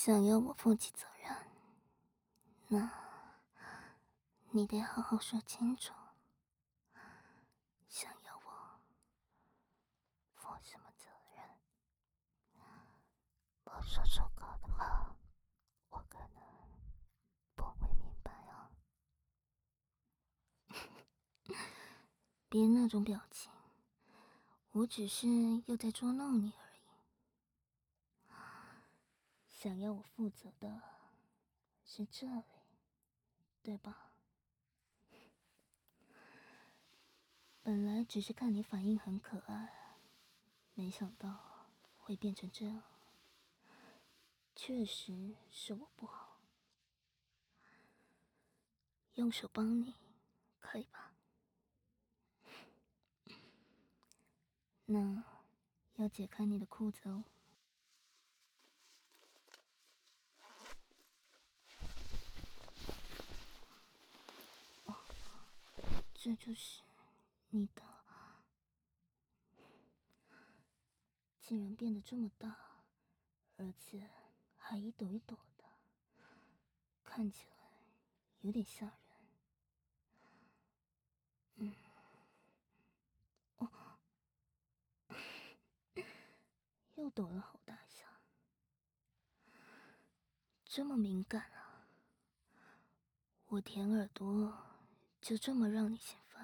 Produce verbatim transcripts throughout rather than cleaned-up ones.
想要我负起责任，那你得好好说清楚，想要我负什么责任。不说出口的话，我可能不会明白哦。别那种表情，我只是又在捉弄你而已。想要我负责的是这里，对吧？本来只是看你反应很可爱，没想到会变成这样。确实是我不好，用手帮你，可以吧？那要解开你的裤子哦。哦，这就是你的，竟然变得这么大，而且还一朵一朵的，看起来有点吓人。嗯，哦，又抖了好大下，这么敏感啊！我舔耳朵就这么让你兴奋，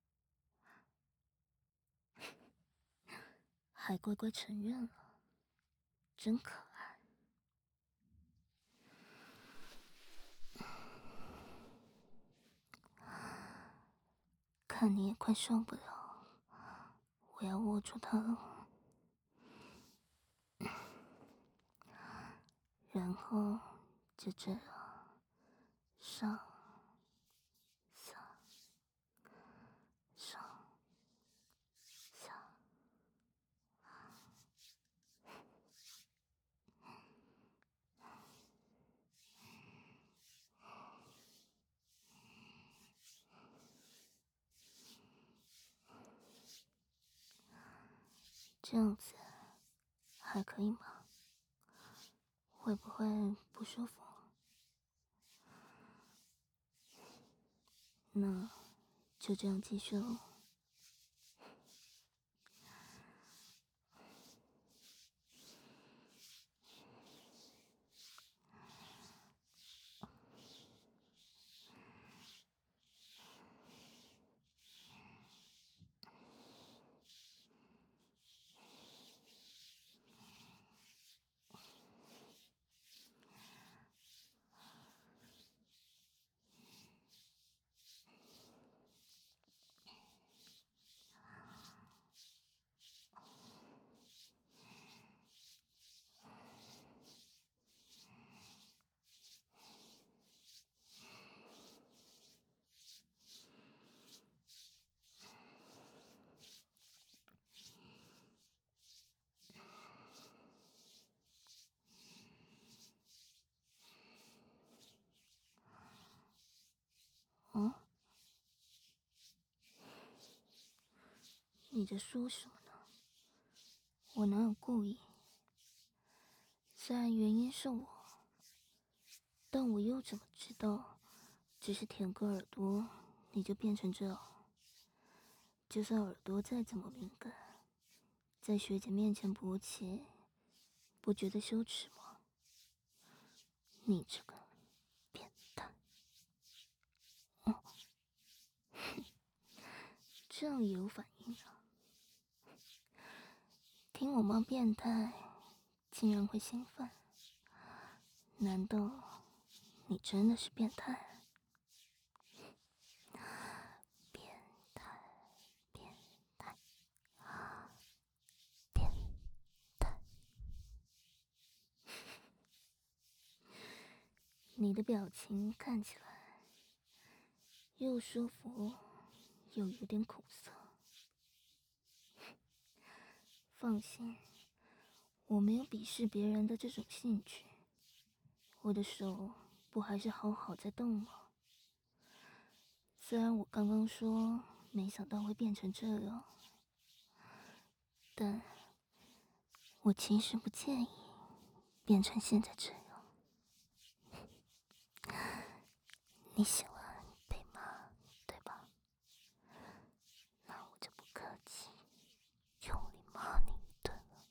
还乖乖承认了，真可爱。看你也快受不了，我要握住它了，然后就这样上下上下。这样子还可以吗？会不会不舒服？那就这样继续喽。哦，你在说什么呢？我哪有故意？虽然原因是我，但我又怎么知道，只是舔个耳朵，你就变成这样？就算耳朵再怎么敏感，在学姐面前勃起，不觉得羞耻吗？你这个变态！哦，这样也有反应啊？听我骂变态，竟然会兴奋？难道你真的是变态？变态，变态，变态！你的表情看起来又舒服，又有点苦涩。放心，我没有鄙视别人的这种兴趣。我的手不还是好好在动吗？虽然我刚刚说没想到会变成这样，但我其实不介意变成现在这样。 你喜欢被骂，对吧？那我就不客气，用力骂你一顿了。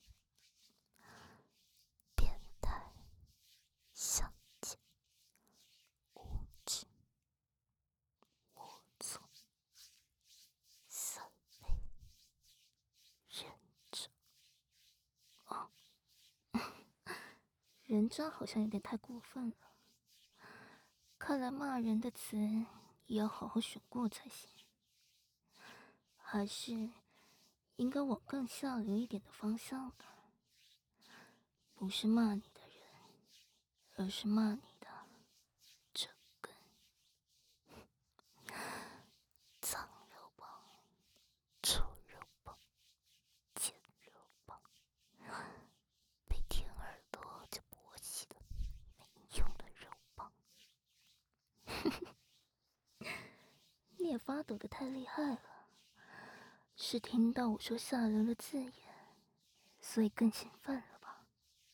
变态、小贱、无知、龌龊、色胚、人渣。哦，人渣好像有点太过分了。看来骂人的词也要好好选过才行，还是应该往更下流一点的方向呢？不是骂你的人，而是骂你的这根脏肉棒、臭肉棒、贱肉棒，被舔耳朵就勃起的没用的肉棒。你也发抖得太厉害了，是听到我说下流的字眼，所以更兴奋了吧？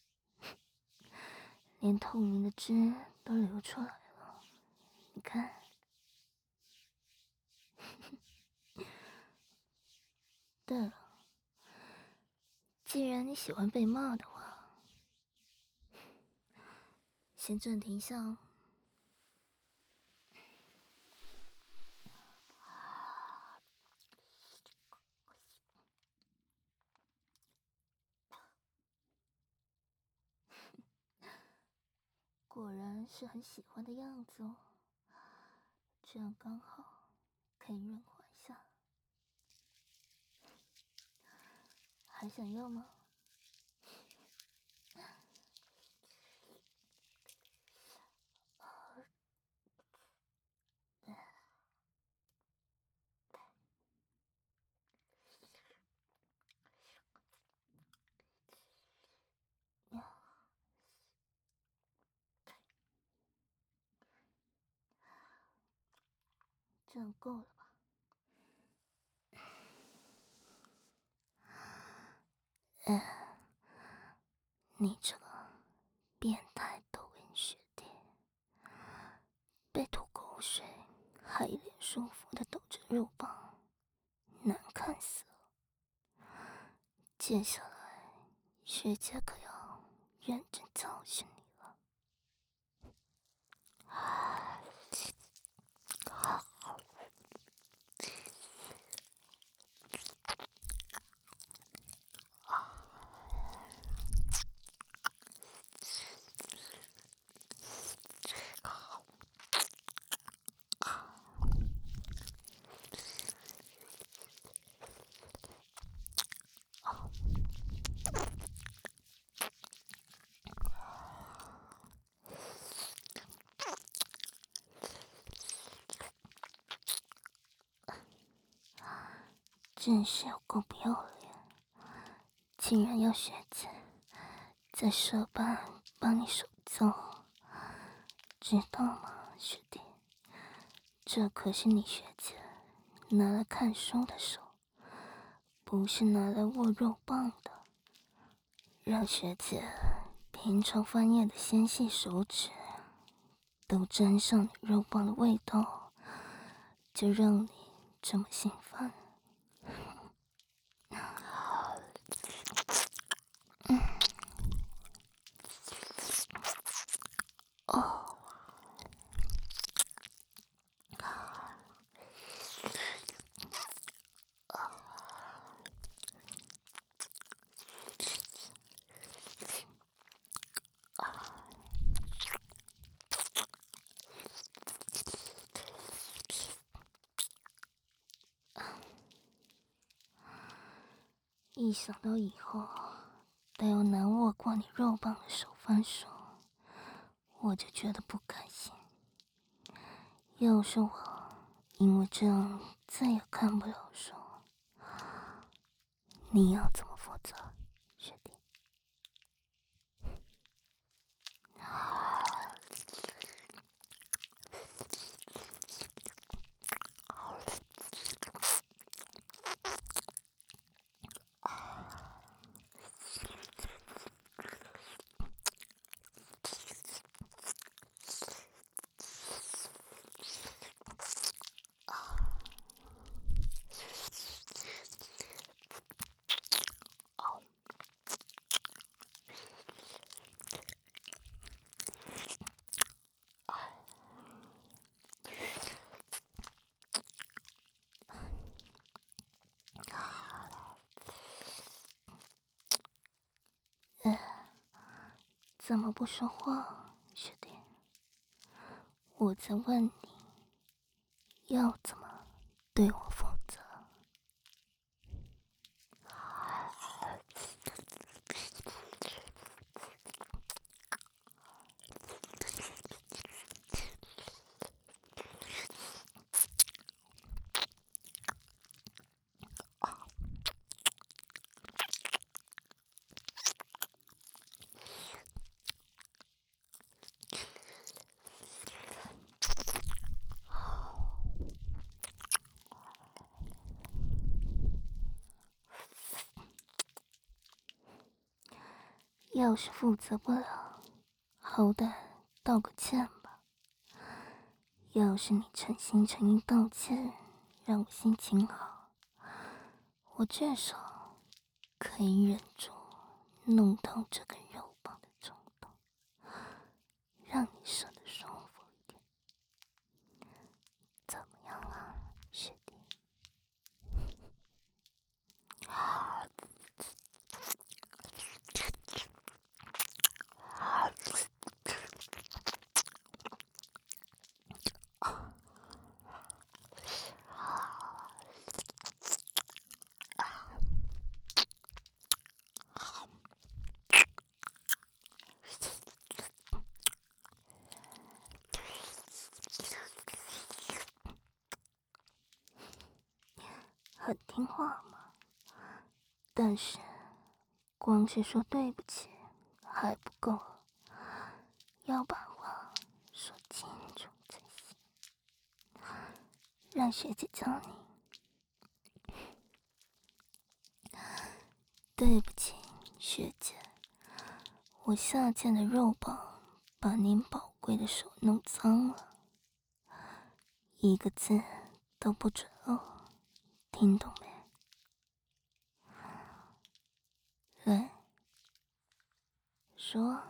连透明的汁都流出来了，你看。对了，既然你喜欢被骂的话，先暂停一下哦。果然是很喜欢的样子哦，这样刚好可以润滑一下。还想要吗？这样够了吧？哎，你这个变态抖音学弟，被吐口水还一脸舒服的抖着肉棒，难看死了。接下来，学姐可要认真教训你了。真是有够不要脸，竟然要学姐在社办帮你手教，知道吗，学弟？这可是你学姐拿来看书的手，不是拿来握肉棒的。让学姐平常翻页的纤细手指都沾上你肉棒的味道，就让你这么兴奋。嗯，哦，一想到以后得要难握过你肉棒的手翻手，我就觉得不开心。要是我因为这样再也看不了书，你要怎么负责，学弟？ 怎么不说话，学弟？我在问你，要怎么对我负责？要是负责不了，好歹道个歉吧。要是你诚心诚意道歉，让我心情好，我至少可以忍住弄痛这根肉棒的冲动，让你射得舒服一点。怎么样啊，学弟？很听话嘛，但是光是说对不起还不够，要把话说清楚才行。让学姐教你。对不起，学姐，我下贱的肉棒把您宝贵的手弄脏了，一个字都不准哦，听懂没？来，说。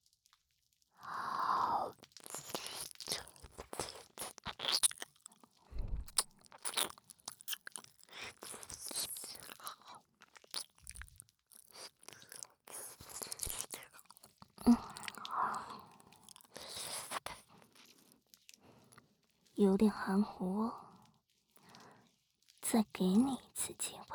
嗯，有点含糊哦，再给你一次机会。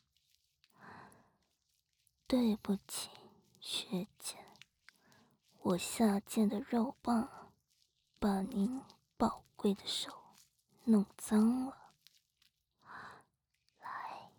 对不起，学姐，我下贱的肉棒把您宝贵的手弄脏了。来，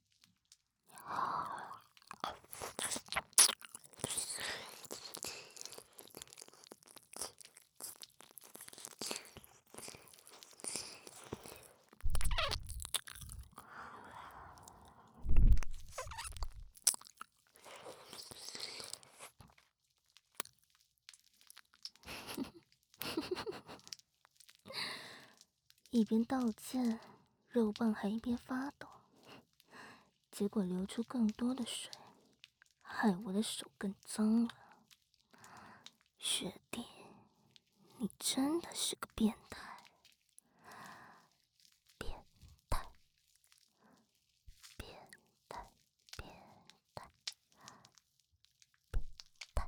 一边道歉，肉棒还一边发抖，结果流出更多的水，害我的手更脏了。学弟，你真的是个变态，变态，变态，变态，变态。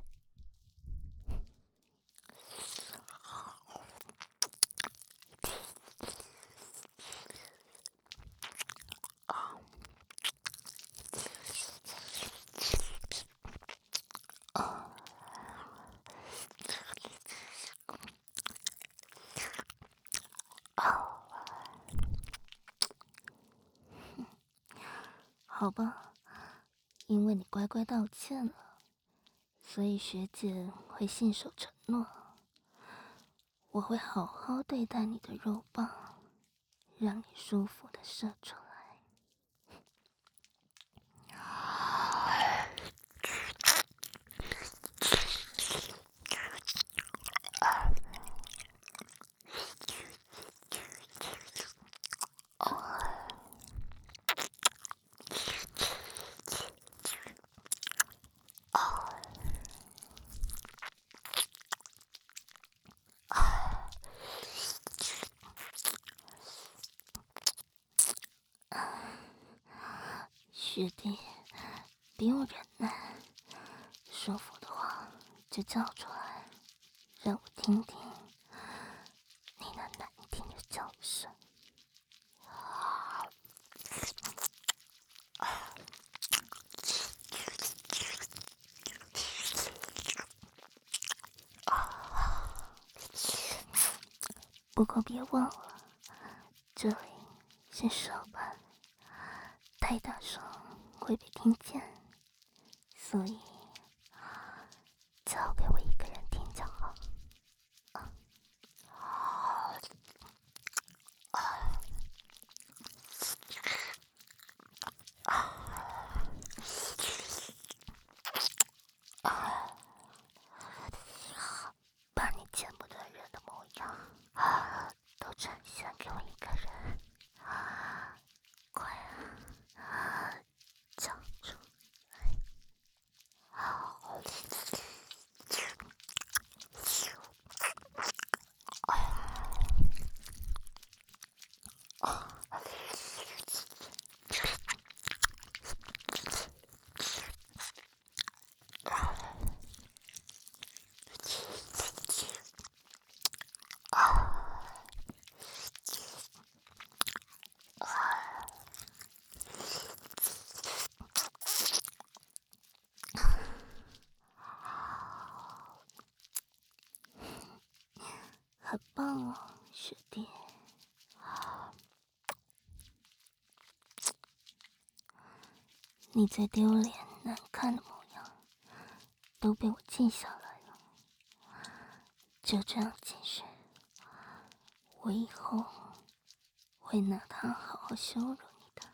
好吧，因为你乖乖道歉了，所以学姐会信守承诺，我会好好对待你的肉棒，让你舒服的射出来。学弟，别有忍耐，舒服的话就叫出来，让我听听你那难听的叫声。不过别忘了，这里是手办，太大声会被听见，所以交给我一个人听就好。把你见不得人的模样都展现给我一个人，快啊，讲出来！很棒哦，学弟。你最丢脸难看的模样都被我记下来了，就这样继续，我以后会拿它好好羞辱你的。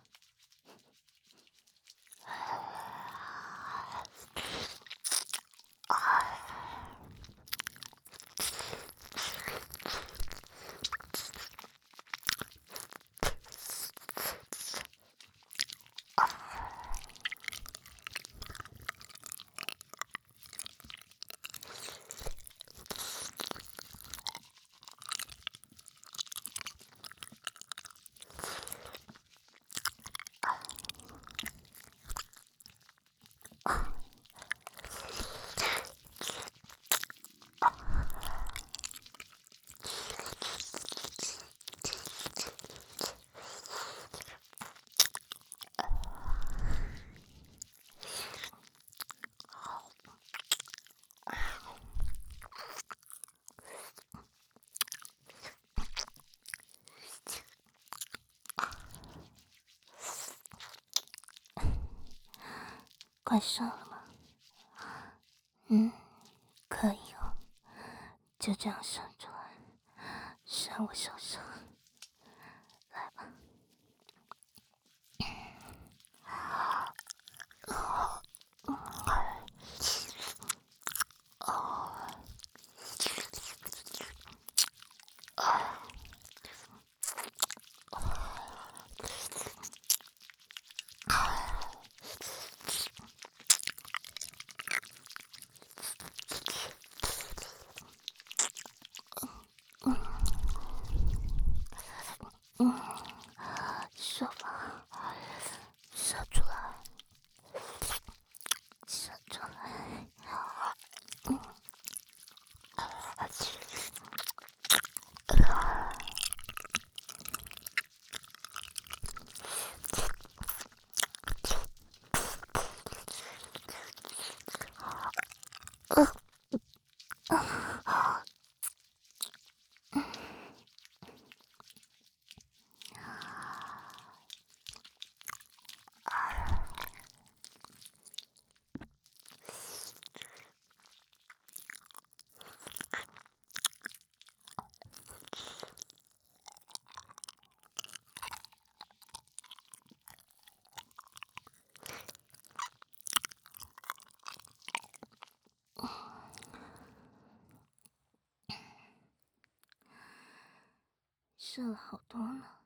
快射了吗？嗯，可以哦，就这样射出来，射我手上，来吧。嗯，射吧，射出来，射出来。嗯，射了好多呢。